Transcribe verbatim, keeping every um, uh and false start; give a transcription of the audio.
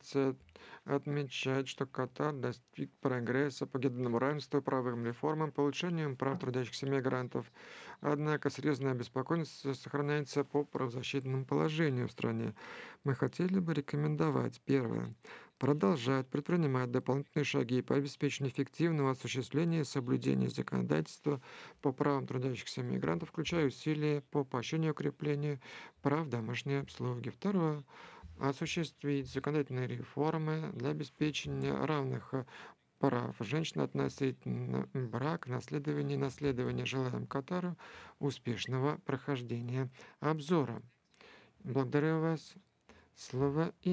делегация отмечает, что Катар достиг прогресса по гендерному равенству, правовым реформам, улучшением прав трудящихся мигрантов. Однако серьезная обеспокоенность сохраняется по правозащитному положению в стране. Мы хотели бы рекомендовать: первое, продолжать предпринимать дополнительные шаги по обеспечению эффективного осуществления и соблюдения законодательства по правам трудящихся мигрантов, включая усилия по поощрению и укреплению прав домашней обслуги. Второе, осуществить законодательные реформы для обеспечения равных э, прав женщин относительно брака, наследования и наследования. Желаем Катару успешного прохождения обзора. Благодарю вас. Слово